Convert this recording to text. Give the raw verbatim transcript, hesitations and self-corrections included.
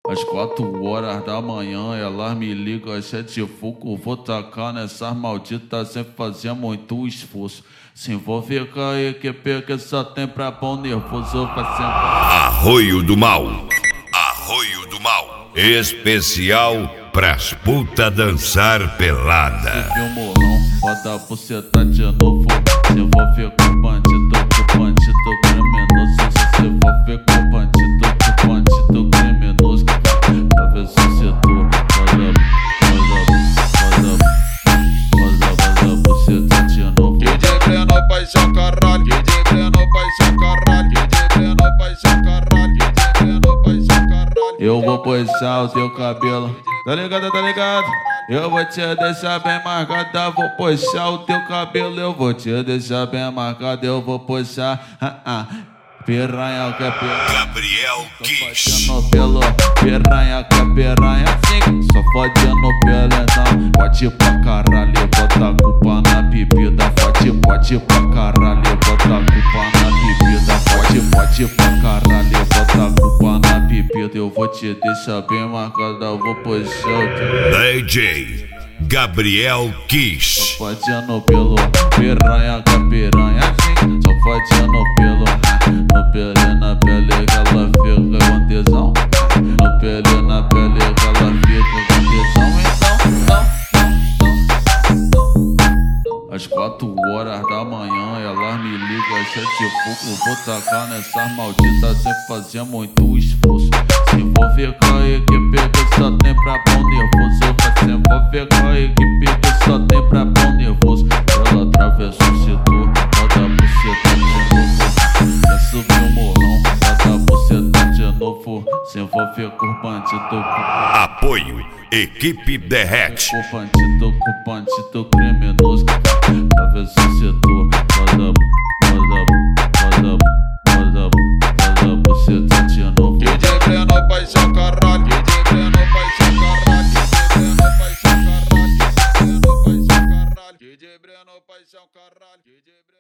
Às quatro horas da manhã, elas me ligam, às sete fogo, vou tacar nessas malditas sem fazer muito esforço. Se envolver com a equipe que só tem pra bom nervoso, vai ser... Arroio do Mal, Arroio do Mal, especial pras puta dançar pelada. Se viu morrão, bota a buceta de novo. Se envolver com bandido, com bandido criminoso. Se envolver com bandido, com bandido criminoso. Talvez o setor, bota, bota, bota, bota a buceta de novo. D J Breno, paixão caralho. D J Breno, paixão caralho. D J Breno, paixão caralho. D J Breno, paixão caralho. Eu vou puxar o teu cabelo, tá ligado, tá ligado? Eu vou te deixar bem marcada, vou puxar o teu cabelo. Eu vou te deixar bem marcada, eu vou puxar. Ah, ah. Piranha que é piranha, Gabriel Kiss. no pelo, piranha que é piranha, sim. Só fode no pelo, então pode pra caralho, bota a culpa na bebida. Pode, pode pra caralho, bota a culpa na bebida. Pode, pode pra caralho, bota a culpa na bebida. Eu vou te deixar bem marcada, eu vou puxar o teu D J Gabriel Kiss. Só fode no pelo, piranha que é piranha, sim. Só fode no pelo, no pele, na pele que ela fica com tesão. No pele, na pele que ela fica com tesão. Então, não, não, não. Às quatro horas da manhã, elas me ligam, às sete pouco. Vou tacar nessas malditas sem fazer muito esforço. Se envolver com a equipe que só tem pra bom nervoso. Vai se envolver com a equipe que só tem pra bom nervoso. Ela atravessa o setor, bota a buceta de novo. Quer subir o morrão, bota a buceta de novo. Se envolver com bandido, Apoio Equipe Derrete. com bandido, com bandido criminoso. Atravessa o setor, bota, bota, bota, bota, bota a buceta de novo. D J Breno, paixão caralho. D J Breno, paixão caralho. D J Breno, paixão caralho. D J Breno, paixão caralho. D J Breno, paixão caralho.